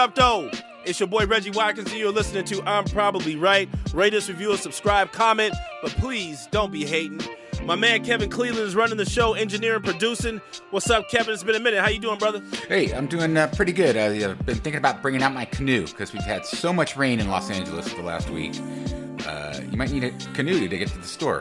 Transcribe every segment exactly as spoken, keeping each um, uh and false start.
up, though? It's your boy Reggie Watkins, and you're listening to I'm Probably Right. Rate us, review us, subscribe, comment, but please don't be hating. My man Kevin Cleveland is running the show, engineering, producing. What's up, Kevin? It's been a minute. How you doing, brother? Hey, I'm doing uh, pretty good. Uh, I've been thinking about bringing out my canoe because we've had so much rain in Los Angeles for the last week. Uh, you might need a canoe to get to the store.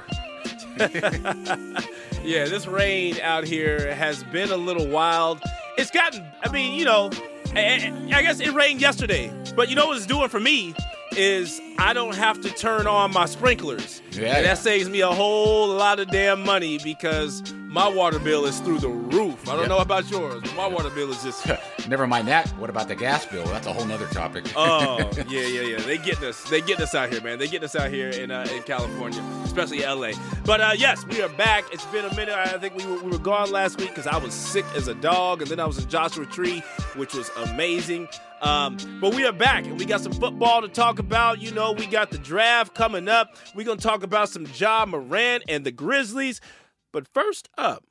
Yeah, this rain out here has been a little wild. It's gotten, I mean, you know, I, I guess it rained yesterday. But you know what it's doing for me is I don't have to turn on my sprinklers. Yeah, and yeah. that saves me a whole lot of damn money because my water bill is through the roof. I don't Yep. know about yours, but my water bill is just... Never mind that. What about the gas bill? That's a whole nother topic. Oh, yeah, yeah, yeah. They getting us. They getting us out here, man. They getting us out here in uh, in California, especially L A. But uh, yes, we are back. It's been a minute. I think we were, we were gone last week because I was sick as a dog, and then I was in Joshua Tree, which was amazing. Um, but we are back, and we got some football to talk about. You know, we got the draft coming up. We're going to talk about some Ja Morant and the Grizzlies. But first up,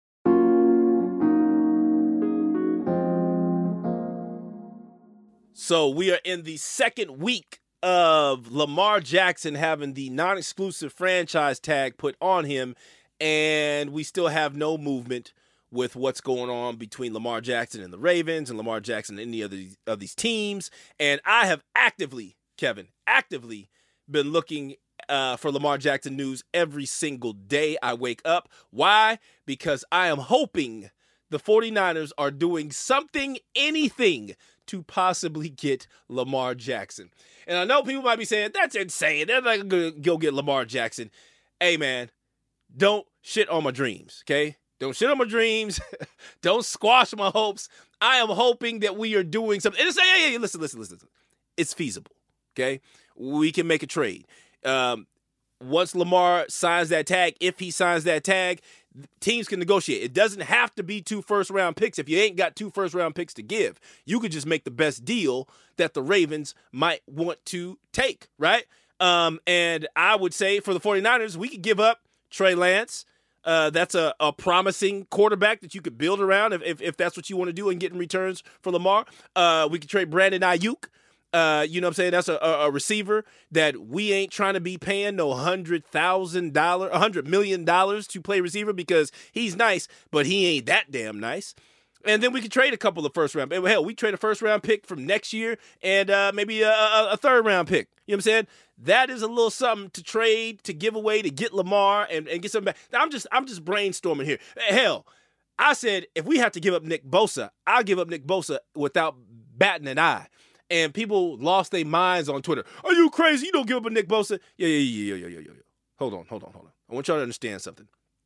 so we are in the second week of Lamar Jackson having the non-exclusive franchise tag put on him, and we still have no movement with what's going on between Lamar Jackson and the Ravens and Lamar Jackson and any of these, of these teams. And I have actively, Kevin, actively been looking uh, for Lamar Jackson news every single day I wake up. Why? Because I am hoping the 49ers are doing something, anything, to possibly get Lamar Jackson. And I know people might be saying, that's insane. They're not going to go get Lamar Jackson. Hey, man, don't shit on my dreams, okay? Don't shit on my dreams. Don't squash my hopes. I am hoping that we are doing something. And it's, hey, hey, listen, listen, listen. It's feasible, okay? We can make a trade. Um, once Lamar signs that tag, if he signs that tag, teams can negotiate. It doesn't have to be two first-round picks. If you ain't got two first-round picks to give, you could just make the best deal that the Ravens might want to take, right? Um, and I would say for the 49ers, we could give up Trey Lance. Uh, that's a, a promising quarterback that you could build around if, if, if that's what you want to do and get in returns for Lamar. Uh, we could trade Brandon Ayuk. Uh, you know what I'm saying? That's a, a, a receiver that we ain't trying to be paying no one hundred thousand dollars, one hundred million dollars to play receiver because he's nice, but he ain't that damn nice. And then we could trade a couple of first round. Hell, we trade a first round pick from next year and uh, maybe a, a, a third round pick. You know what I'm saying? That is a little something to trade, to give away, to get Lamar and, and get something back. I'm just I'm just brainstorming here. Hell, I said if we have to give up Nick Bosa, I'll give up Nick Bosa without batting an eye. And people lost their minds on Twitter. Are you crazy? You don't give up a Nick Bosa? Yeah, yeah, yeah, yeah, yeah, yeah, yeah. Hold on, hold on, hold on. I want y'all to understand something.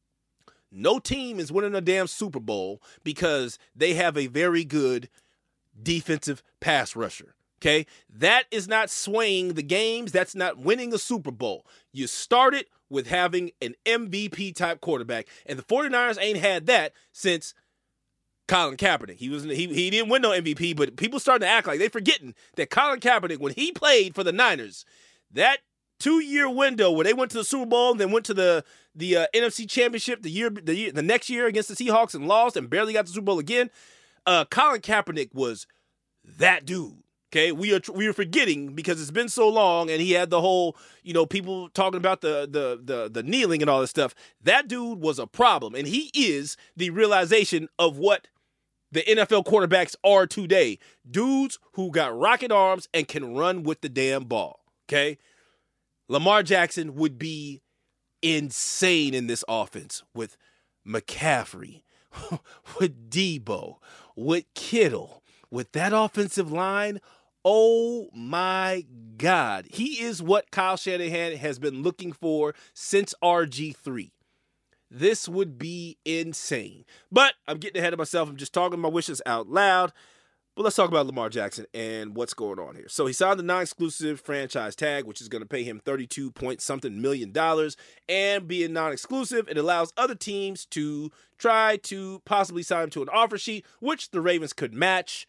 No team is winning a damn Super Bowl because they have a very good defensive pass rusher. Okay? That is not swaying the games. That's not winning a Super Bowl. You started with having an M V P type quarterback, and the 49ers ain't had that since Colin Kaepernick. He was he he didn't win no M V P, but people starting to act like they're forgetting that Colin Kaepernick, when he played for the Niners, that two-year window where they went to the Super Bowl and then went to the the uh, N F C Championship the year the year, the next year against the Seahawks and lost and barely got the Super Bowl again. Uh, Colin Kaepernick was that dude. Okay, we are we are forgetting because it's been so long, and he had the whole, you know, people talking about the the the the kneeling and all this stuff. That dude was a problem, and he is the realization of what the N F L quarterbacks are today. Dudes who got rocket arms and can run with the damn ball. Okay, Lamar Jackson would be insane in this offense with McCaffrey, with Debo, with Kittle, with that offensive line. Oh my God. He is what Kyle Shanahan has been looking for since R G three. This would be insane. But I'm getting ahead of myself. I'm just talking my wishes out loud. But let's talk about Lamar Jackson and what's going on here. So he signed the non-exclusive franchise tag, which is going to pay him thirty-two point something million dollars. And being non-exclusive, it allows other teams to try to possibly sign him to an offer sheet, which the Ravens could match.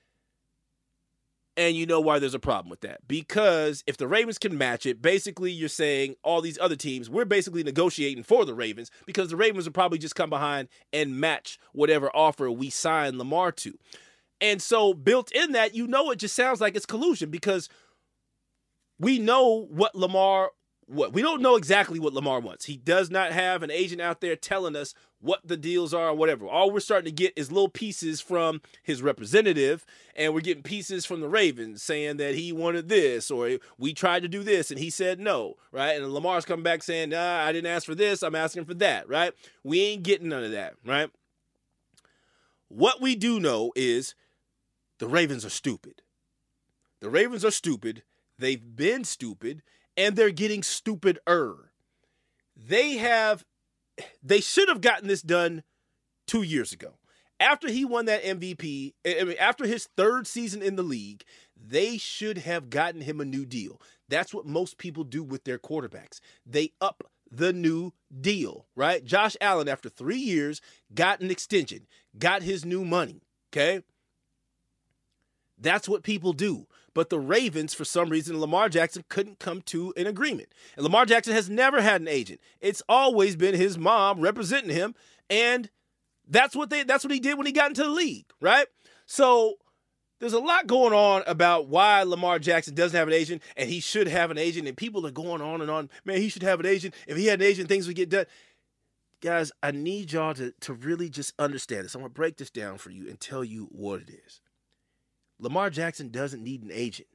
And you know why there's a problem with that. Because if the Ravens can match it, basically you're saying all these other teams, we're basically negotiating for the Ravens because the Ravens will probably just come behind and match whatever offer we sign Lamar to. And so built in that, you know, it just sounds like it's collusion because we know what Lamar, what we don't know exactly what Lamar wants. He does not have an agent out there telling us what the deals are or whatever. All we're starting to get is little pieces from his representative, and we're getting pieces from the Ravens saying that he wanted this, or we tried to do this and he said no, right? And Lamar's coming back saying, nah, I didn't ask for this, I'm asking for that, right? We ain't getting none of that, right? What we do know is the Ravens are stupid. The Ravens are stupid. They've been stupid, and they're getting stupider. They have, they should have gotten this done two years ago. After he won that M V P, I mean, after his third season in the league, they should have gotten him a new deal. That's what most people do with their quarterbacks. They up the new deal, right? Josh Allen, after three years, got an extension, got his new money, okay? That's what people do. But the Ravens, for some reason, Lamar Jackson couldn't come to an agreement. And Lamar Jackson has never had an agent. It's always been his mom representing him, and that's what they that's what he did when he got into the league, right? So there's a lot going on about why Lamar Jackson doesn't have an agent, and he should have an agent, and people are going on and on. Man, he should have an agent. If he had an agent, things would get done. Guys, I need y'all to, to really just understand this. I'm going to break this down for you and tell you what it is. Lamar Jackson doesn't need an agent.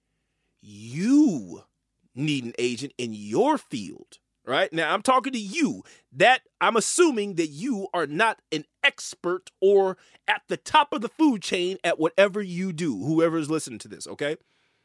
You need an agent in your field, right? Now, I'm talking to you. That I'm assuming that you are not an expert or at the top of the food chain at whatever you do, whoever is listening to this, okay?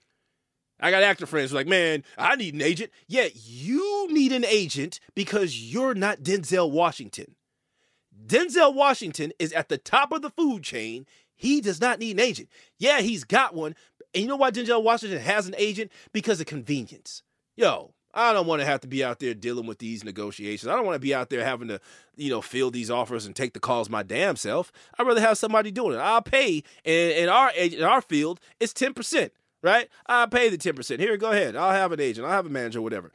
I got actor friends who are like, man, I need an agent. Yeah, you need an agent because you're not Denzel Washington. Denzel Washington is at the top of the food chain. He does not need an agent. Yeah, he's got one. And you know why Denzel Washington has an agent? Because of convenience. Yo, I don't want to have to be out there dealing with these negotiations. I don't want to be out there having to, you know, field these offers and take the calls my damn self. I'd rather have somebody doing it. I'll pay. And in our in our field, it's ten percent, right? I'll pay the ten percent. Here, go ahead. I'll have an agent. I'll have a manager, whatever.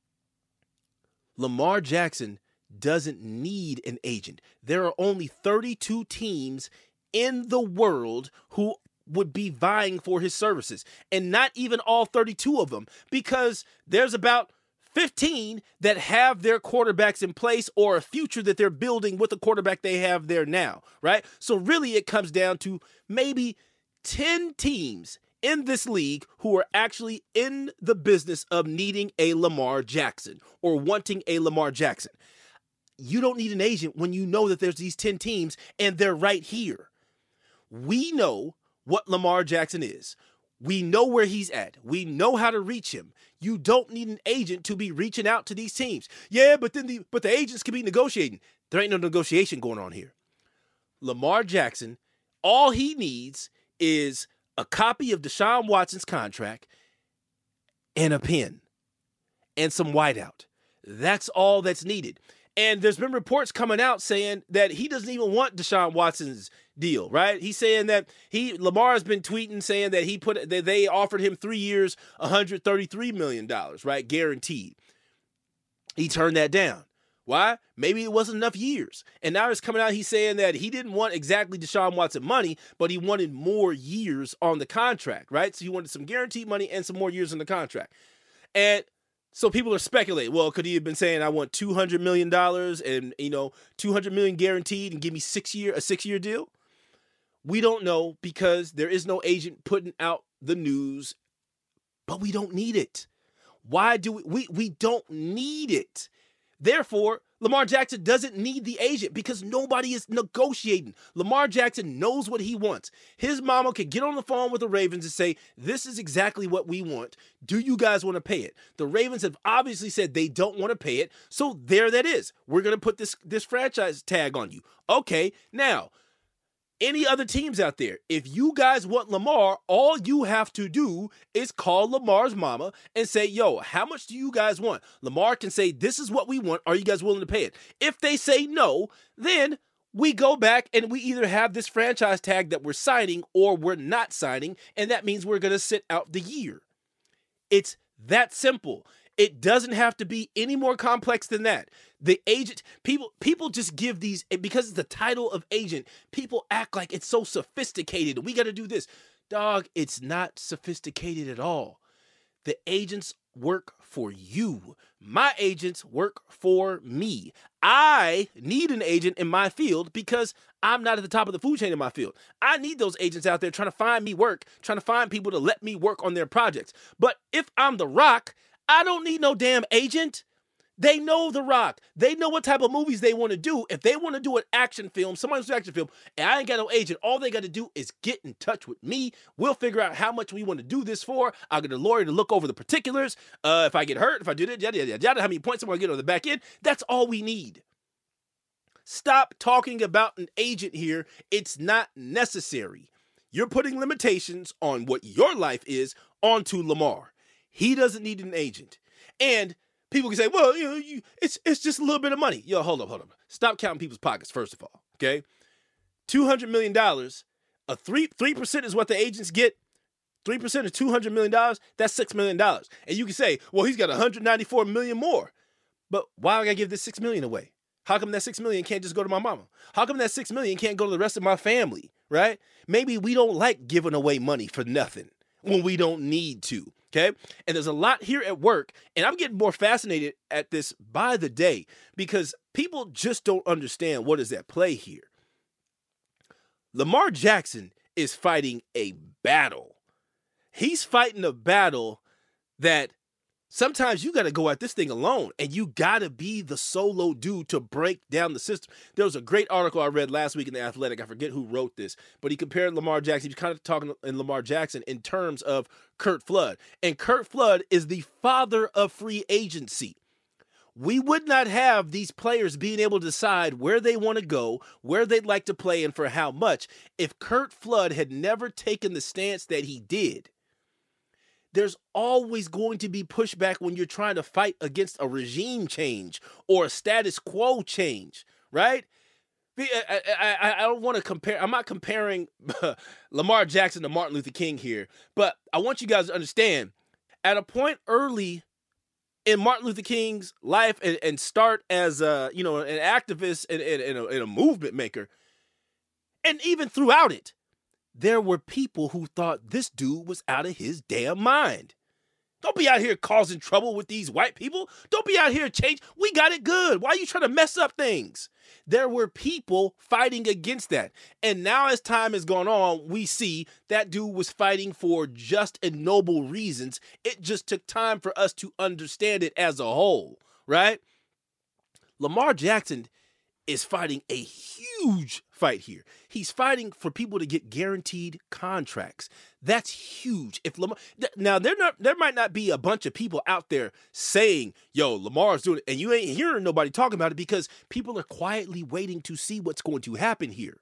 Lamar Jackson doesn't need an agent. There are only thirty-two teams in the world who would be vying for his services, and not even all thirty-two of them, because there's about fifteen that have their quarterbacks in place or a future that they're building with the quarterback they have there now, right? So really it comes down to maybe ten teams in this league who are actually in the business of needing a Lamar Jackson or wanting a Lamar Jackson. You don't need an agent when you know that there's these ten teams and they're right here. We know what Lamar Jackson is. We know where he's at. We know how to reach him. You don't need an agent to be reaching out to these teams. Yeah, but then the but the agents can be negotiating. There ain't no negotiation going on here. Lamar Jackson, all he needs is a copy of Deshaun Watson's contract and a pen and some whiteout. That's all that's needed. And there's been reports coming out saying that he doesn't even want Deshaun Watson's deal, right? He's saying that he Lamar has been tweeting saying that he put that they offered him three years, one hundred thirty-three million dollars, right? Guaranteed. He turned that down. Why? Maybe it wasn't enough years. And now it's coming out, he's saying that he didn't want exactly Deshaun Watson money, but he wanted more years on the contract, right? So he wanted some guaranteed money and some more years on the contract. And so people are speculating, well, could he have been saying, I want two hundred million dollars and, you know, two hundred million dollars guaranteed and give me six year, a six-year deal? We don't know because there is no agent putting out the news, but we don't need it. Why do we, we, we don't need it. Therefore, Lamar Jackson doesn't need the agent because nobody is negotiating. Lamar Jackson knows what he wants. His mama could get on the phone with the Ravens and say, this is exactly what we want. Do you guys want to pay it? The Ravens have obviously said they don't want to pay it. So there that is. We're going to put this, this franchise tag on you. Okay, now, any other teams out there, if you guys want Lamar, all you have to do is call Lamar's mama and say, yo, how much do you guys want? Lamar can say, this is what we want. Are you guys willing to pay it? If they say no, then we go back and we either have this franchise tag that we're signing or we're not signing, and that means we're going to sit out the year. It's that simple. It doesn't have to be any more complex than that. The agent, people, people just give these, because it's the title of agent, people act like it's so sophisticated. We got to do this. Dog, it's not sophisticated at all. The agents work for you. My agents work for me. I need an agent in my field because I'm not at the top of the food chain in my field. I need those agents out there trying to find me work, trying to find people to let me work on their projects. But if I'm The Rock, I don't need no damn agent. They know The Rock. They know what type of movies they want to do. If they want to do an action film, somebody's an action film, and I ain't got no agent, all they got to do is get in touch with me. We'll figure out how much we want to do this for. I'll get a lawyer to look over the particulars. Uh, if I get hurt, if I do that, yada, yada, yada, how many points I'm going to get on the back end. That's all we need. Stop talking about an agent here. It's not necessary. You're putting limitations on what your life is onto Lamar. He doesn't need an agent. And people can say, well, you know, you, it's it's just a little bit of money. Yo, hold up, hold up. Stop counting people's pockets, first of all, okay? two hundred million dollars, a three, 3% is what the agents get. three percent of two hundred million dollars, that's six million dollars. And you can say, well, he's got one hundred ninety-four million dollars more. But why would I give this six million dollars away? How come that six million dollars can't just go to my mama? How come that six million dollars can't go to the rest of my family, right? Maybe we don't like giving away money for nothing when we don't need to. Okay. And there's a lot here at work, and I'm getting more fascinated at this by the day because people just don't understand what is at play here. Lamar Jackson is fighting a battle. He's fighting a battle that sometimes you got to go at this thing alone, and you got to be the solo dude to break down the system. There was a great article I read last week in The Athletic. I forget who wrote this, but he compared Lamar Jackson. He was kind of talking in Lamar Jackson in terms of Curt Flood. And Curt Flood is the father of free agency. We would not have these players being able to decide where they want to go, where they'd like to play, and for how much, if Curt Flood had never taken the stance that he did. There's always going to be pushback when you're trying to fight against a regime change or a status quo change, right? I, I, I don't want to compare. I'm not comparing Lamar Jackson to Martin Luther King here, but I want you guys to understand at a point early in Martin Luther King's life and, and start as a, you know, an activist and, and, and, a, and a movement maker, and even throughout it, there were people who thought this dude was out of his damn mind. Don't be out here causing trouble with these white people. Don't be out here change. We got it good. Why are you trying to mess up things? There were people fighting against that. And now as time has gone on, we see that dude was fighting for just and noble reasons. It just took time for us to understand it as a whole, right? Lamar Jackson is fighting a huge fight here. He's fighting for people to get guaranteed contracts. That's huge. If Lamar, now there not there might not be a bunch of people out there saying, "Yo, Lamar's doing it," and you ain't hearing nobody talking about it because people are quietly waiting to see what's going to happen here.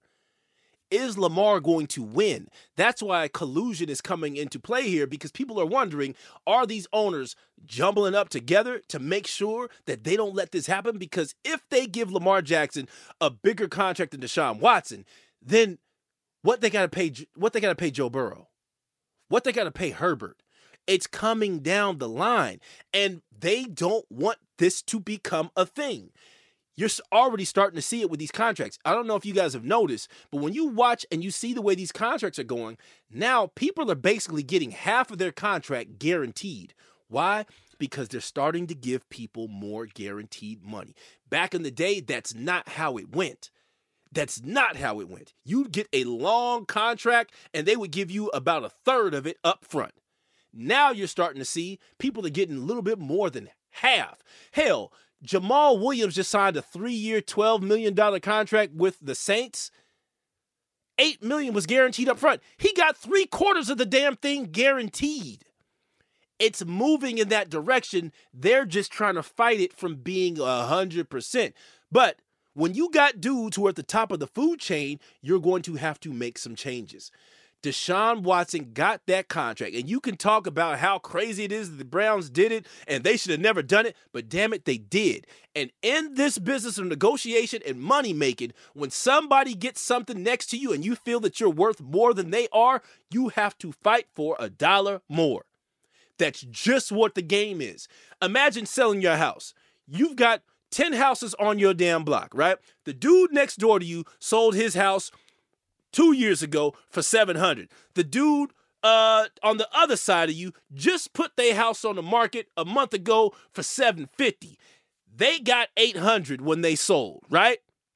Is Lamar going to win? That's why collusion is coming into play here, because people are wondering, are these owners jumbling up together to make sure that they don't let this happen? Because if they give Lamar Jackson a bigger contract than Deshaun Watson, then what they got to pay what they got to pay Joe Burrow, what they got to pay Herbert, it's coming down the line, and they don't want this to become a thing. You're already starting to see it with these contracts. I don't know if you guys have noticed, but when you watch and you see the way these contracts are going, now people are basically getting half of their contract guaranteed. Why? Because they're starting to give people more guaranteed money. Back in the day, that's not how it went. That's not how it went. You'd get a long contract and they would give you about a third of it up front. Now you're starting to see people are getting a little bit more than half. Hell, Jamal Williams just signed a three-year, twelve million dollars contract with the Saints. eight million dollars was guaranteed up front. He got three quarters of the damn thing guaranteed. It's moving in that direction. They're just trying to fight it from being one hundred percent. But when you got dudes who are at the top of the food chain, you're going to have to make some changes. Deshaun Watson got that contract, and you can talk about how crazy it is that the Browns did it and they should have never done it, but damn it, they did. And in this business of negotiation and money making, when somebody gets something next to you and you feel that you're worth more than they are, you have to fight for a dollar more. That's just what the game is. Imagine selling your house. You've got ten houses on your damn block, right? The dude next door to you sold his house two years ago for seven hundred dollars. The dude uh, on the other side of you just put their house on the market a month ago for seven hundred fifty dollars. They got eight hundred dollars when they sold, right?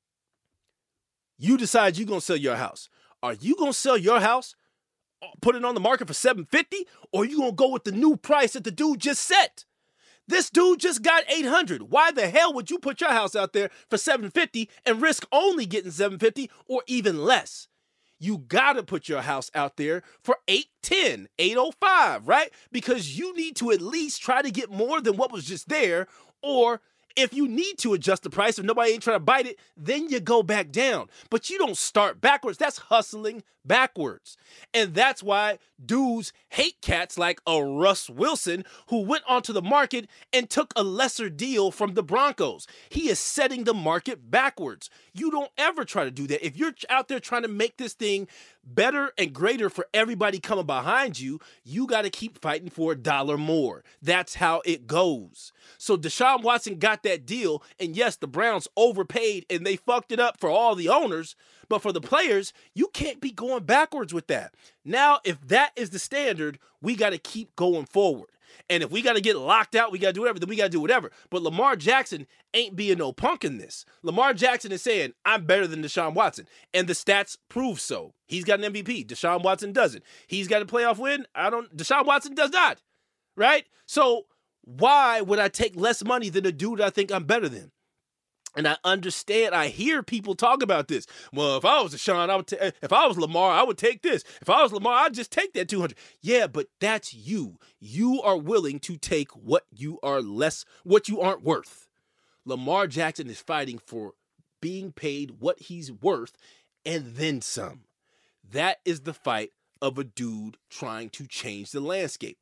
You decide you're going to sell your house. Are you going to sell your house, put it on the market for seven hundred fifty dollars, or are you going to go with the new price that the dude just set? This dude just got eight hundred dollars. Why the hell would you put your house out there for seven hundred fifty dollars and risk only getting seven hundred fifty dollars or even less? You got to put your house out there for eight ten, eight oh five, right? Because you need to at least try to get more than what was just there, or if you need to adjust the price, if nobody ain't trying to bite it, then you go back down. But you don't start backwards. That's hustling backwards. And that's why dudes hate cats like a Russ Wilson, who went onto the market and took a lesser deal from the Broncos. He is setting the market backwards. You don't ever try to do that. If you're out there trying to make this thing better and greater for everybody coming behind you, you got to keep fighting for a dollar more. That's how it goes. So Deshaun Watson got that deal, and yes, the Browns overpaid and they fucked it up for all the owners, but for the players, you can't be going backwards with that. Now, if that is the standard, we got to keep going forward. And if we got to get locked out, we got to do whatever, then we got to do whatever. But Lamar Jackson ain't being no punk in this. Lamar Jackson is saying, I'm better than Deshaun Watson. And the stats prove so. He's got an M V P. Deshaun Watson doesn't. He's got a playoff win. I don't. Deshaun Watson does not. Right? So why would I take less money than a dude I think I'm better than? And I understand, I hear people talk about this. Well, if I was Deshaun, I would ta- if I was Lamar, I would take this. If I was Lamar, I'd just take that two hundred. Yeah, but that's you. You are willing to take what you are less, what you aren't worth. Lamar Jackson is fighting for being paid what he's worth and then some. That is the fight of a dude trying to change the landscape.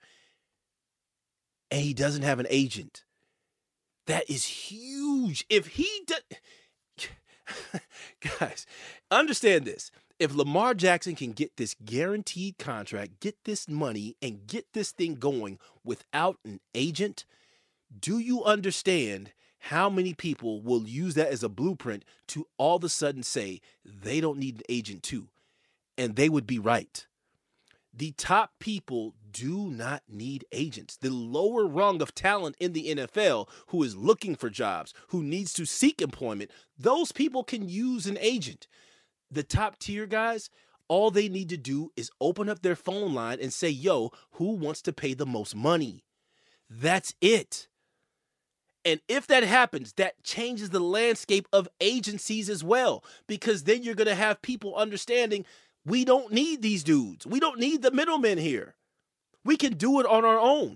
And he doesn't have an agent. That is huge. If he does, guys, understand this. If Lamar Jackson can get this guaranteed contract, get this money, and get this thing going without an agent, do you understand how many people will use that as a blueprint to all of a sudden say they don't need an agent too? And they would be right. The top people do not need agents. The lower rung of talent in the N F L who is looking for jobs, who needs to seek employment, those people can use an agent. The top tier guys, all they need to do is open up their phone line and say, yo, who wants to pay the most money? That's it. And if that happens, that changes the landscape of agencies as well, because then you're going to have people understanding we don't need these dudes. We don't need the middlemen here. We can do it on our own.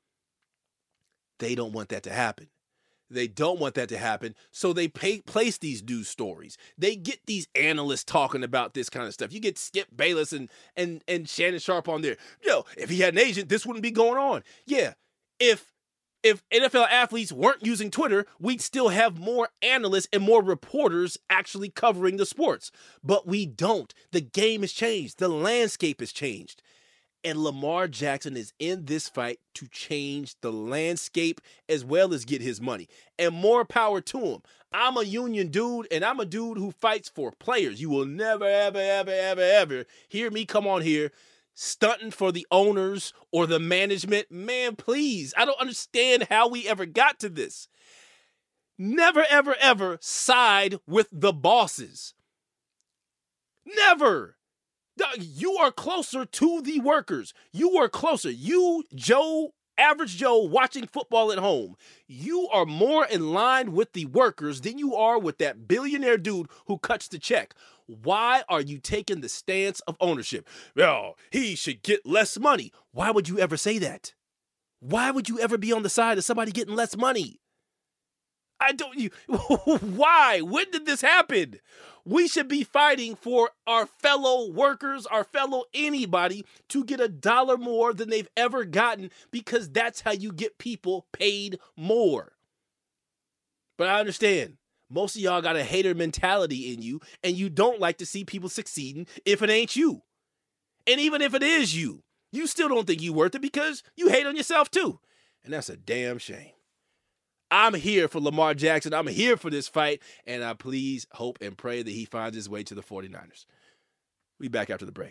They don't want that to happen. They don't want that to happen, so they pay, place these news stories. They get these analysts talking about this kind of stuff. You get Skip Bayless and and and Shannon Sharpe on there. Yo, if he had an agent, this wouldn't be going on. Yeah, if if N F L athletes weren't using Twitter, we'd still have more analysts and more reporters actually covering the sports. But we don't. The game has changed. The landscape has changed. And Lamar Jackson is in this fight to change the landscape as well as get his money. And more power to him. I'm a union dude, and I'm a dude who fights for players. You will never, ever, ever, ever, ever hear me come on here stunting for the owners or the management. Man, please. I don't understand how we ever got to this. Never, ever, ever side with the bosses. Never. You are closer to the workers. You are closer. You, Joe, average Joe, watching football at home. You are more in line with the workers than you are with that billionaire dude who cuts the check. Why are you taking the stance of ownership? Well, he should get less money. Why would you ever say that? Why would you ever be on the side of somebody getting less money? I don't, you, why? When did this happen? We should be fighting for our fellow workers, our fellow anybody to get a dollar more than they've ever gotten, because that's how you get people paid more. But I understand. Most of y'all got a hater mentality in you, and you don't like to see people succeeding if it ain't you. And even if it is you, You still don't think you worth it because you hate on yourself too. And that's a damn shame. I'm here for Lamar Jackson. I'm here for this fight. And I please hope and pray that he finds his way to the 49ers. We'll be back after the break.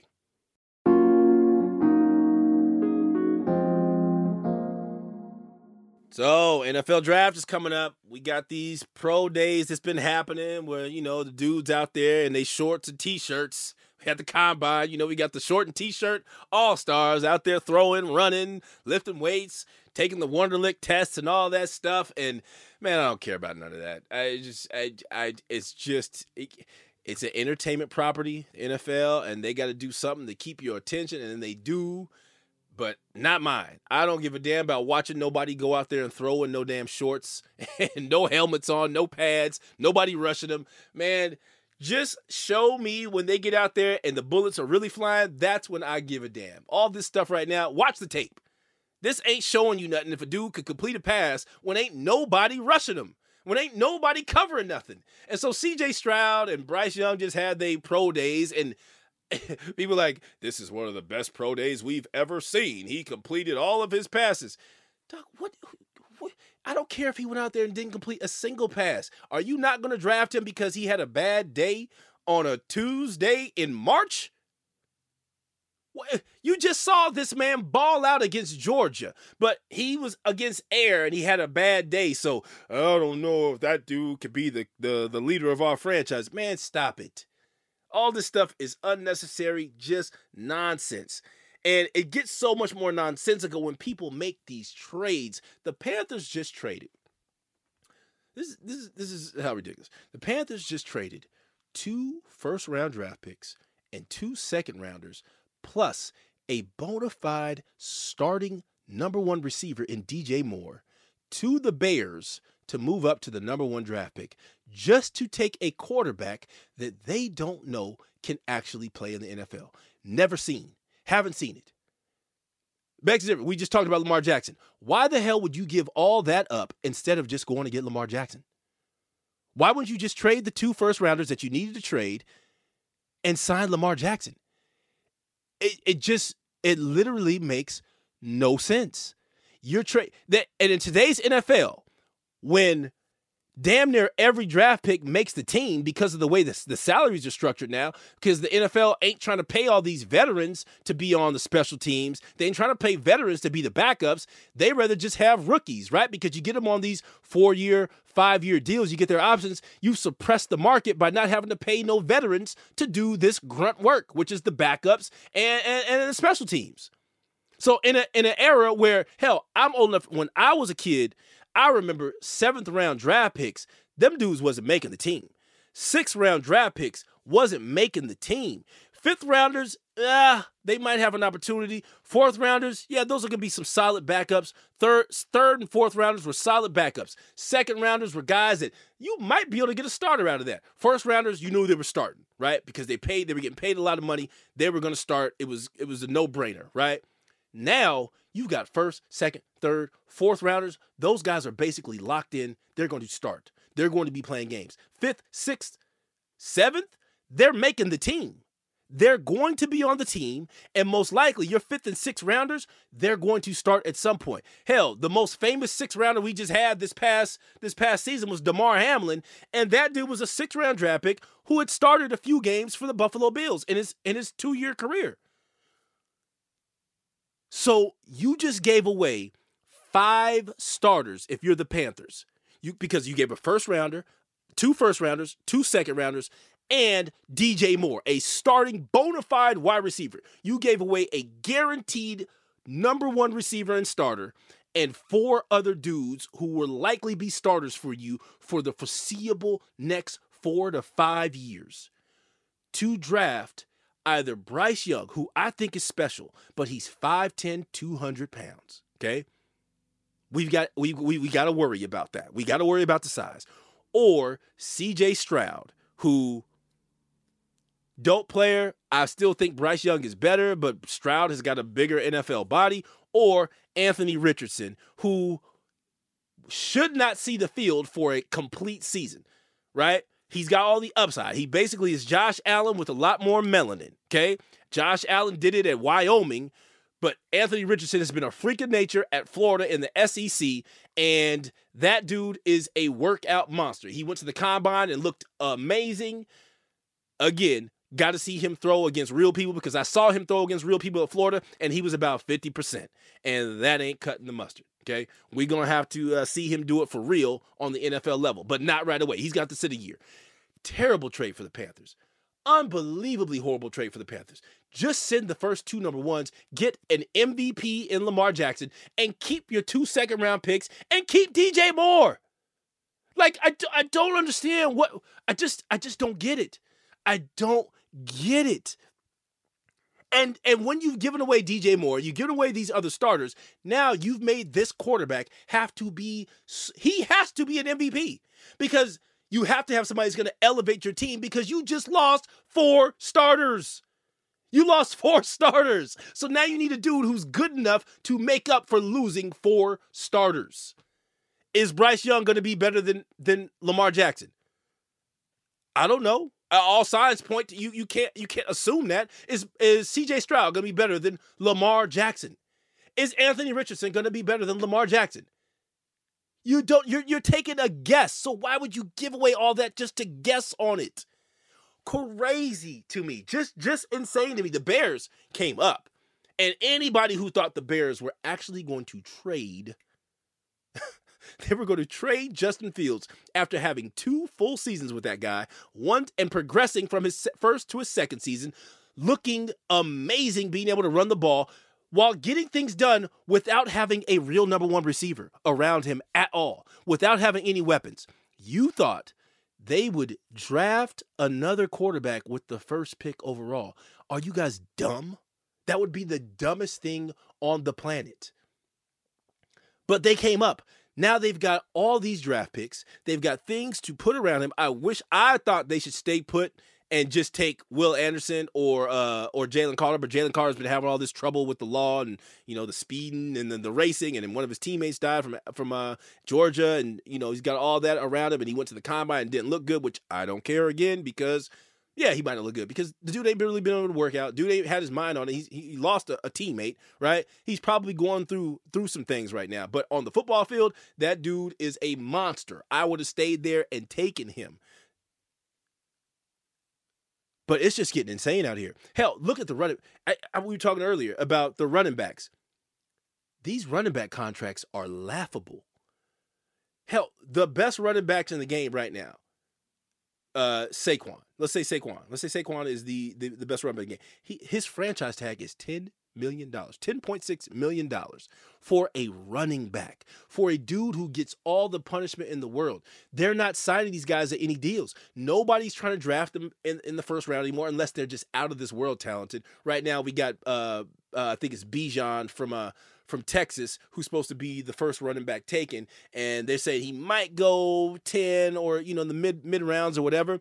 So, N F L draft is coming up. We got these pro days that's been happening where, you know, the dudes out there in they shorts and T-shirts. We had the combine. You know, we got the short and T-shirt all-stars out there throwing, running, lifting weights, taking the Wonderlic tests and all that stuff. And, man, I don't care about none of that. I just, I, I, it's just, it, it's an entertainment property, N F L, and they got to do something to keep your attention, and they do. But not mine. I don't give a damn about watching nobody go out there and throw in no damn shorts and no helmets on, no pads, nobody rushing them. Man, just show me when they get out there and the bullets are really flying. That's when I give a damn. All this stuff right now, watch the tape. This ain't showing you nothing if a dude could complete a pass when ain't nobody rushing him, when ain't nobody covering nothing. And so C J Stroud and Bryce Young just had their pro days, and people like, this is one of the best pro days we've ever seen. He completed all of his passes. Doug, what, what? I don't care if he went out there and didn't complete a single pass. Are you not going to draft him because he had a bad day on a Tuesday in March? What? You just saw this man ball out against Georgia, but he was against Air and he had a bad day. So I don't know if that dude could be the, the, the leader of our franchise. Man, stop it. All this stuff is unnecessary, just nonsense. And it gets so much more nonsensical when people make these trades. The Panthers just traded. This, this, is, this is how ridiculous. The Panthers just traded two first-round draft picks and two second-rounders, plus a bona fide starting number one receiver in D J Moore to the Bears to move up to the number one draft pick, just to take a quarterback that they don't know can actually play in the N F L. Never seen. Haven't seen it. Begs the difference. We just talked about Lamar Jackson. Why the hell would you give all that up instead of just going to get Lamar Jackson? Why wouldn't you just trade the two first rounders that you needed to trade and sign Lamar Jackson? It it just, it literally makes no sense. You're trade that, and in today's N F L, when damn near every draft pick makes the team because of the way the, the salaries are structured now, because the N F L ain't trying to pay all these veterans to be on the special teams. They ain't trying to pay veterans to be the backups. They rather just have rookies, right? Because you get them on these four-year, five-year deals. You get their options. You suppress the market by not having to pay no veterans to do this grunt work, which is the backups and, and, and the special teams. So in a in an era where, hell, I'm old enough, when I was a kid, I remember seventh round draft picks, them dudes wasn't making the team. Sixth round draft picks wasn't making the team. Fifth rounders, ah, they might have an opportunity. Fourth rounders, yeah, those are going to be some solid backups. Third, third and fourth rounders were solid backups. Second rounders were guys that you might be able to get a starter out of that. First rounders, you knew they were starting, right? Because they paid, they were getting paid a lot of money. They were going to start. It was, it was a no-brainer, right? Now, you've got first, second, third, fourth rounders. Those guys are basically locked in. They're going to start. They're going to be playing games. Fifth, sixth, seventh, they're making the team. They're going to be on the team, and most likely your fifth and sixth rounders, they're going to start at some point. Hell, the most famous sixth rounder we just had this past this past season was Damar Hamlin, and that dude was a sixth round draft pick who had started a few games for the Buffalo Bills in his in his two-year career. So you just gave away five starters if you're the Panthers, you because you gave a first rounder, two first rounders, two second rounders, and D J Moore, a starting bona fide wide receiver. You gave away a guaranteed number one receiver and starter, and four other dudes who will likely be starters for you for the foreseeable next four to five years to draft either Bryce Young, who I think is special, but he's five ten, two hundred pounds, okay? We've got we we, we got to worry about that. We got to worry about the size. Or C J Stroud, who, dope player, I still think Bryce Young is better, but Stroud has got a bigger N F L body. Or Anthony Richardson, who should not see the field for a complete season, right? He's got all the upside. He basically is Josh Allen with a lot more melanin, okay? Josh Allen did it at Wyoming, But Anthony Richardson has been a freak of nature at Florida in the S E C, and that dude is a workout monster. He went to the combine and looked amazing. Again, got to see him throw against real people because I saw him throw against real people at Florida, and he was about fifty percent, and that ain't cutting the mustard, okay? We're going to have to uh, see him do it for real on the N F L level, but not right away. He's got to sit a year. Terrible trade for the Panthers. Unbelievably horrible trade for the Panthers. Just send the first two number ones, get an M V P in Lamar Jackson, and keep your two second round picks, and keep D J Moore. Like, I, I don't understand what, I just, I just don't get it. I don't get it. And and when you've given away D J Moore, you've given away these other starters, now you've made this quarterback have to be, he has to be an M V P. Because you have to have somebody who's going to elevate your team because you just lost four starters. You lost four starters. So now you need a dude who's good enough to make up for losing four starters. Is Bryce Young going to be better than, than Lamar Jackson? I don't know. All signs point to you. You can't you can't assume that. Is is C J Stroud going to be better than Lamar Jackson? Is Anthony Richardson going to be better than Lamar Jackson? You don't. You're you're taking a guess. So why would you give away all that just to guess on it? Crazy to me. Just just insane to me. The Bears came up, and anybody who thought the Bears were actually going to trade. They were going to trade Justin Fields after having two full seasons with that guy, one and progressing from his first to his second season, looking amazing, being able to run the ball while getting things done without having a real number one receiver around him at all, without having any weapons. You thought they would draft another quarterback with the first pick overall. Are you guys dumb? That would be the dumbest thing on the planet. But they came up. Now they've got all these draft picks. They've got things to put around him. I wish I thought they should stay put and just take Will Anderson or uh, or Jalen Carter, but Jalen Carter's been having all this trouble with the law and, you know, the speeding and then the racing, and then one of his teammates died from from uh, Georgia, and, you know, he's got all that around him, and he went to the combine and didn't look good, which I don't care again because, yeah, he might not look good because the dude ain't really been able to work out. Dude ain't had his mind on it. He's, he lost a, a teammate, right? He's probably going through through some things right now, but on the football field, that dude is a monster. I would have stayed there and taken him. But it's just getting insane out here. Hell, look at the running. I, I, we were talking earlier about the running backs. These running back contracts are laughable. Hell, the best running backs in the game right now, uh, Saquon. Let's say Saquon. Let's say Saquon is the, the, the best running back in the game. He, his franchise tag is ten million dollars, ten point six million dollars for a running back, for a dude who gets all the punishment in the world. They're not signing these guys at any deals. Nobody's trying to draft them in, in the first round anymore unless they're just out of this world talented. Right now we got, uh, uh, I think it's Bijan from uh, from Texas, who's supposed to be the first running back taken, and they're saying he might go ten or, you know, in the mid mid rounds or whatever.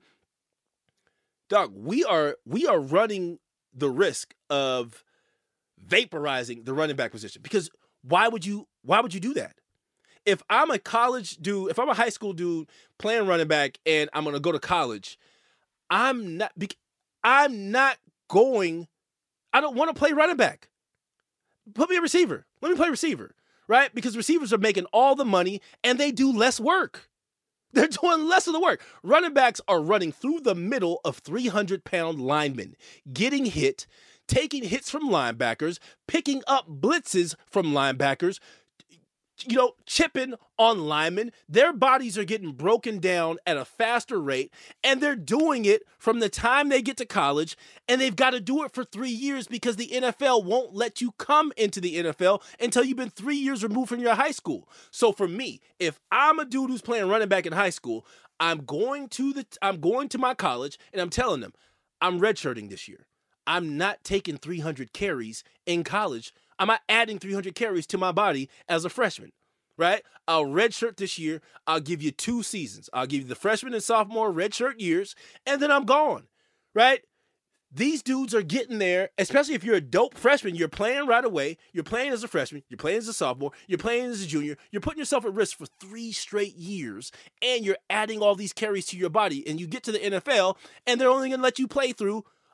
Dog, we are we are running the risk of vaporizing the running back position, because why would you why would you do that? If I'm a college dude, if I'm a high school dude playing running back and I'm going to go to college, I'm not I'm not going I don't want to play running back. Put me a receiver. Let me play receiver, right? Because receivers are making all the money and they do less work. They're doing less of the work. Running backs are running through the middle of three hundred pound linemen, getting hit, taking hits from linebackers, picking up blitzes from linebackers, you know, chipping on linemen. Their bodies are getting broken down at a faster rate, and they're doing it from the time they get to college, and they've got to do it for three years because the N F L won't let you come into the N F L until you've been three years removed from your high school. So for me, if I'm a dude who's playing running back in high school, I'm going to the I'm going to my college, and I'm telling them, I'm redshirting this year. I'm not taking three hundred carries in college. I'm not adding three hundred carries to my body as a freshman, right? I'll redshirt this year. I'll give you two seasons. I'll give you the freshman and sophomore redshirt years, and then I'm gone, right? These dudes are getting there, especially if you're a dope freshman. You're playing right away. You're playing as a freshman. You're playing as a sophomore. You're playing as a junior. You're putting yourself at risk for three straight years, and you're adding all these carries to your body, and you get to the N F L, and they're only going to let you play through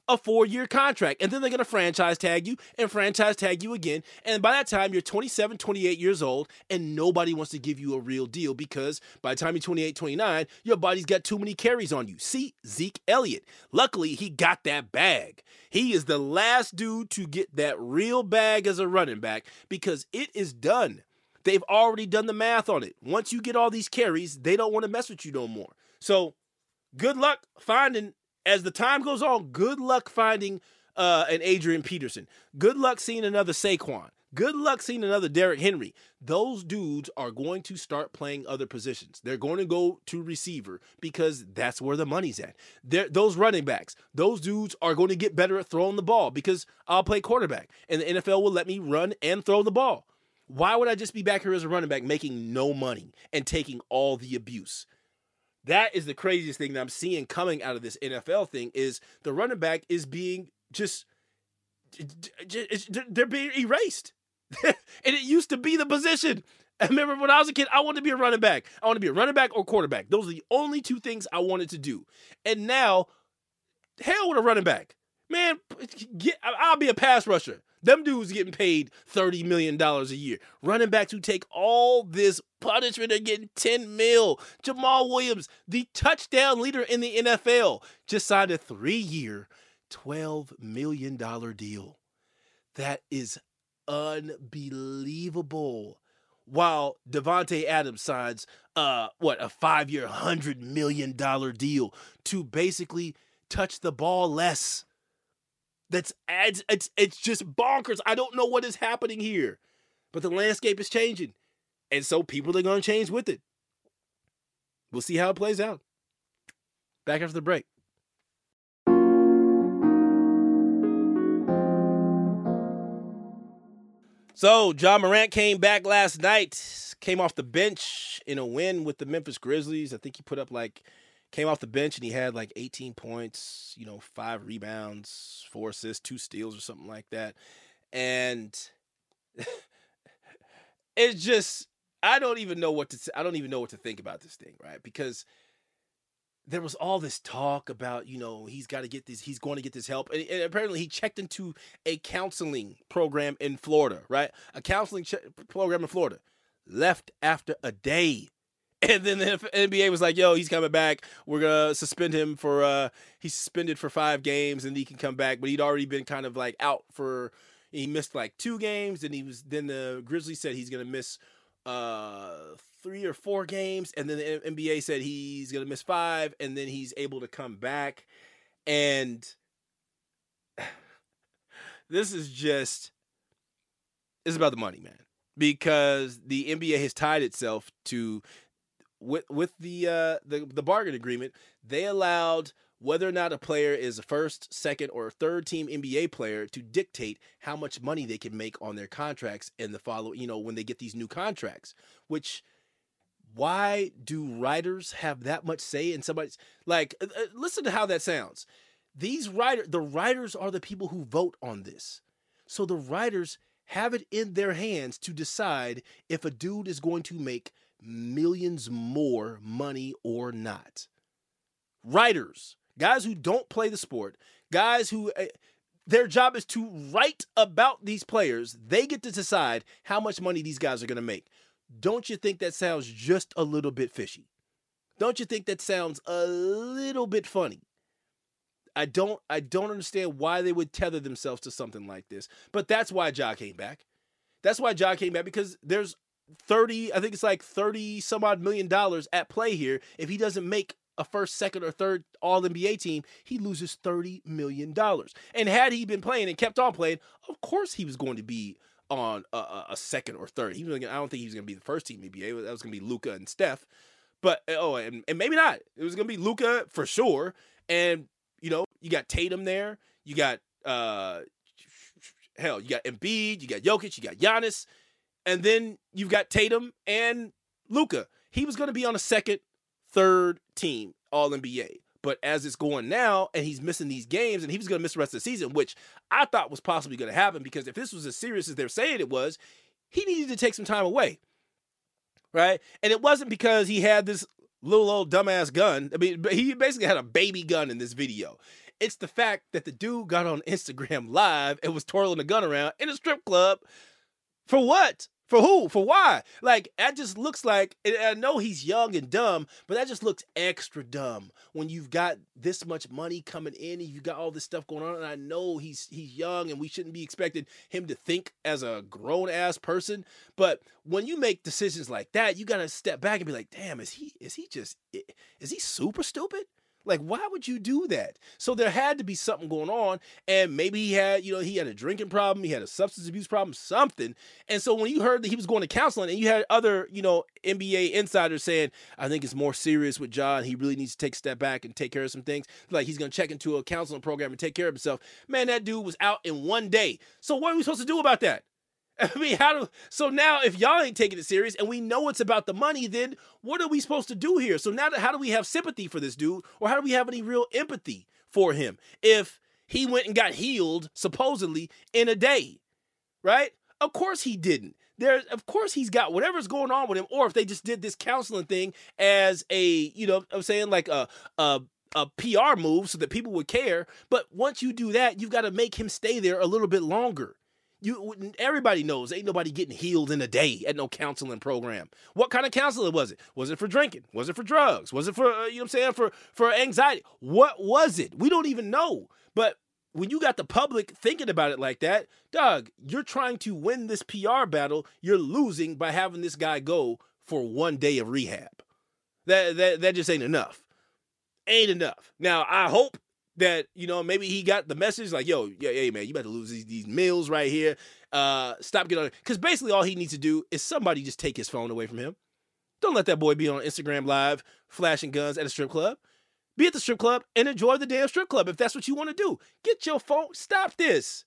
a four-year contract. And then they're going to franchise tag you and franchise tag you again. And by that time, you're twenty-seven, twenty-eight years old, and nobody wants to give you a real deal because by the time you're twenty-eight, twenty-nine, your body's got too many carries on you. See, Zeke Elliott. Luckily, he got that bag. He is the last dude to get that real bag as a running back because it is done. They've already done the math on it. Once you get all these carries, they don't want to mess with you no more. So good luck finding, as the time goes on, good luck finding uh, an Adrian Peterson. Good luck seeing another Saquon. Good luck seeing another Derrick Henry. Those dudes are going to start playing other positions. They're going to go to receiver because that's where the money's at. They're, those running backs, those dudes are going to get better at throwing the ball because I'll play quarterback, and the N F L will let me run and throw the ball. Why would I just be back here as a running back making no money and taking all the abuse? That is the craziest thing that I'm seeing coming out of this N F L thing is the running back is being just, they're being erased. And it used to be the position. I remember when I was a kid, I wanted to be a running back. I wanted to be a running back or quarterback. Those are the only two things I wanted to do. And now, hell with a running back. Man, get, I'll be a pass rusher. Them dudes getting paid thirty million dollars a year. Running backs who take all this punishment are getting ten mil. Jamal Williams, the touchdown leader in the N F L, just signed a three-year, twelve million dollars deal. That is unbelievable. While Devontae Adams signs, uh, what, a five-year, one hundred million dollars deal to basically touch the ball less. That's it's, it's it's just bonkers. I don't know what is happening here, but the landscape is changing, and so people are going to change with it. We'll see how it plays out. Back after the break. So Ja Morant came back last night, came off the bench in a win with the Memphis Grizzlies. I think he put up like. Came off the bench and he had like eighteen points, you know, five rebounds, four assists, two steals or something like that. And it's just, I don't even know what to, I don't even know what to think about this thing, right? Because there was all this talk about, you know, he's got to get this, he's going to get this help. And, and apparently he checked into a counseling program in Florida, right? A counseling ch- program in Florida. Left after a day. And then the N B A was like, yo, he's coming back. We're going to suspend him for, uh, he's suspended for five games and he can come back. But he'd already been kind of like out for, he missed like two games. And he was, then the Grizzlies said he's going to miss uh, three or four games. And then the N B A said he's going to miss five. And then he's able to come back. And this is just, it's about the money, man. Because the N B A has tied itself to, With with the uh, the the bargain agreement, they allowed whether or not a player is a first, second, or third team N B A player to dictate how much money they can make on their contracts in the follow. You know, when they get these new contracts. Which, why do writers have that much say in somebody's like? Uh, listen to how that sounds. These writer, the writers are the people who vote on this. So the writers have it in their hands to decide if a dude is going to make millions more money or not. Writers, guys who don't play the sport, guys who uh, their job is to write about these players, they get to decide how much money these guys are going to make. Don't you think that sounds just a little bit fishy? Don't you think that sounds a little bit funny? I don't I don't understand why they would tether themselves to something like this. But that's why Ja came back. That's why Ja came back, because there's thirty, I think it's like thirty some odd million dollars at play here. If he doesn't make a first, second, or third All N B A team, he loses thirty million dollars. And had he been playing and kept on playing, of course he was going to be on a, a second or third. He was gonna, I don't think he was going to be the first team N B A. That was going to be Luka and Steph. But, oh, and, and maybe not. It was going to be Luka for sure. And, you know, you got Tatum there. You got, uh, hell, you got Embiid. You got Jokic. You got Giannis. And then you've got Tatum and Luka. He was going to be on a second, third team All N B A. But as it's going now, and he's missing these games, and he was going to miss the rest of the season, which I thought was possibly going to happen, because if this was as serious as they're saying it was, he needed to take some time away, right? And it wasn't because he had this little old dumbass gun. I mean, he basically had a baby gun in this video. It's the fact that the dude got on Instagram Live and was twirling a gun around in a strip club. For what? For who? For why? Like, that just looks like, and I know he's young and dumb, but that just looks extra dumb when you've got this much money coming in and you got all this stuff going on. And I know he's he's young and we shouldn't be expecting him to think as a grown-ass person. But when you make decisions like that, you got to step back and be like, damn, is he is he just, is he super stupid? Like, why would you do that? So there had to be something going on, and maybe he had, you know, he had a drinking problem, he had a substance abuse problem, something. And so when you heard that he was going to counseling, and you had other, you know, N B A insiders saying, I think it's more serious with Ja, he really needs to take a step back and take care of some things. Like, he's going to check into a counseling program and take care of himself. Man, that dude was out in one day. So what are we supposed to do about that? I mean, how do, so now if y'all ain't taking it serious and we know it's about the money, then what are we supposed to do here? So now, how do we have sympathy for this dude, or how do we have any real empathy for him if he went and got healed, supposedly, in a day, right? Of course he didn't. There, of course he's got whatever's going on with him, or if they just did this counseling thing as a, you know, I'm saying like a, a, a P R move so that people would care. But once you do that, you've got to make him stay there a little bit longer. You, everybody knows ain't nobody getting healed in a day at no counseling program. What kind of counseling was it? Was it for drinking? Was it for drugs? Was it for, uh, you know what I'm saying, for, for anxiety? What was it? We don't even know. But when you got the public thinking about it like that, dog, you're trying to win this P R battle. You're losing by having this guy go for one day of rehab. That, that, that just ain't enough. Ain't enough. Now, I hope that, you know, maybe he got the message like, yo, yeah, hey, man, you better lose these, these meals right here. Uh, stop getting on it. Because basically all he needs to do is somebody just take his phone away from him. Don't let that boy be on Instagram Live flashing guns at a strip club. Be at the strip club and enjoy the damn strip club if that's what you want to do. Get your phone. Stop this.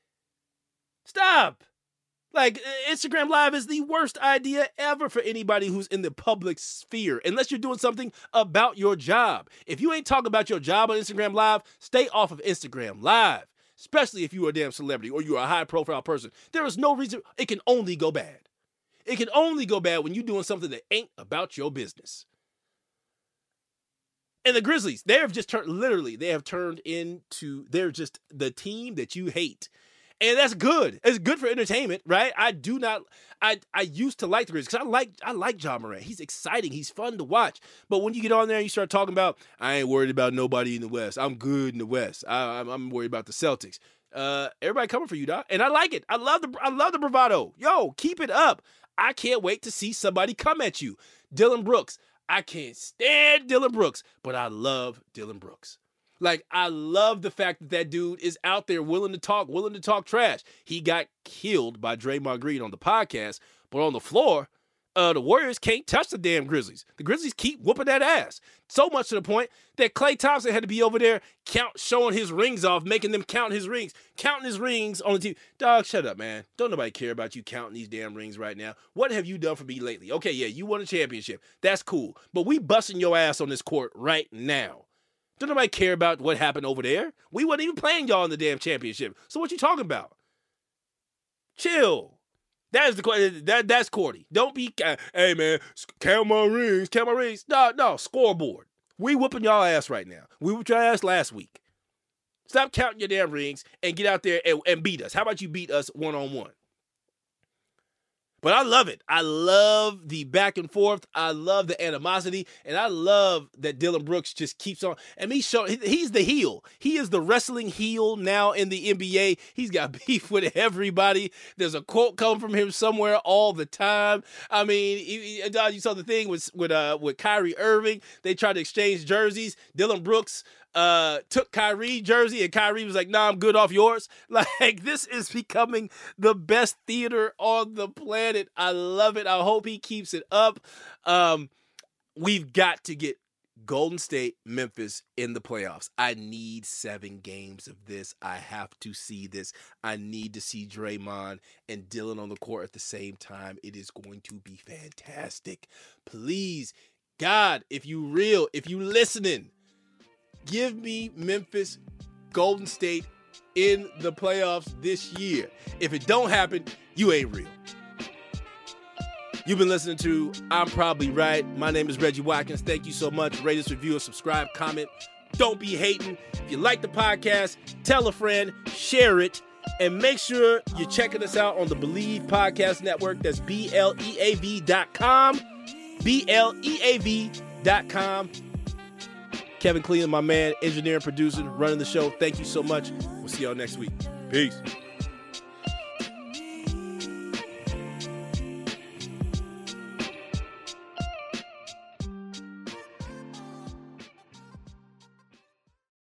Stop. Like, Instagram Live is the worst idea ever for anybody who's in the public sphere, unless you're doing something about your job. If you ain't talking about your job on Instagram Live, stay off of Instagram Live, especially if you're a damn celebrity or you're a high-profile person. There is no reason. It can only go bad. It can only go bad when you're doing something that ain't about your business. And the Grizzlies, they have just turned, literally, they have turned into, they're just the team that you hate. And that's good. It's good for entertainment, right? I do not, I I used to like the Grizzlies because I like, I like Ja Morant. He's exciting. He's fun to watch. But when you get on there and you start talking about, I ain't worried about nobody in the West. I'm good in the West. I, I'm, I'm worried about the Celtics. Uh, everybody coming for you, Doc. And I like it. I love the, I love the bravado. Yo, keep it up. I can't wait to see somebody come at you. Dillon Brooks. I can't stand Dillon Brooks, but I love Dillon Brooks. Like, I love the fact that that dude is out there willing to talk, willing to talk trash. He got killed by Draymond Green on the podcast, but on the floor, uh, the Warriors can't touch the damn Grizzlies. The Grizzlies keep whooping that ass. So much to the point that Klay Thompson had to be over there count, showing his rings off, making them count his rings, counting his rings on the T V. Dog, shut up, man. Don't nobody care about you counting these damn rings right now. What have you done for me lately? Okay, yeah, you won a championship. That's cool. But we busting your ass on this court right now. Don't nobody care about what happened over there. We wasn't even playing y'all in the damn championship. So what you talking about? Chill. That is the that that's corny. Don't be, hey man, count my rings, count my rings. No, no, scoreboard. We whooping y'all ass right now. We whooped your ass last week. Stop counting your damn rings and get out there and, and beat us. How about you beat us one on one? But I love it. I love the back and forth. I love the animosity. And I love that Dillon Brooks just keeps on. And he show, he's the heel. He is the wrestling heel now in the N B A. He's got beef with everybody. There's a quote coming from him somewhere all the time. I mean, he, he, you saw the thing with, with, uh, with Kyrie Irving. They tried to exchange jerseys. Dillon Brooks uh took Kyrie jersey and Kyrie was like, nah, I'm good off yours. Like, this is becoming the best theater on the planet. I love it. I hope he keeps it up. Um, we've got to get Golden State, Memphis in the playoffs. I need seven games of this. I have to see this. I need to see Draymond and Dillon on the court at the same time. It is going to be fantastic. Please, God, if you real, if you listening, give me Memphis, Golden State in the playoffs this year. If it don't happen, you ain't real. You've been listening to I'm Probably Right. My name is Reggie Watkins. Thank you so much. Rate us, review us, subscribe, comment, Don't be hating. If you like the podcast, tell a friend, share it, and make sure you're checking us out on the Believe Podcast Network. That's B L E A V dot com. B L E A V dot com. Kevin Cleveland, my man, engineer and producer, running the show. Thank you so much. We'll see y'all next week. Peace.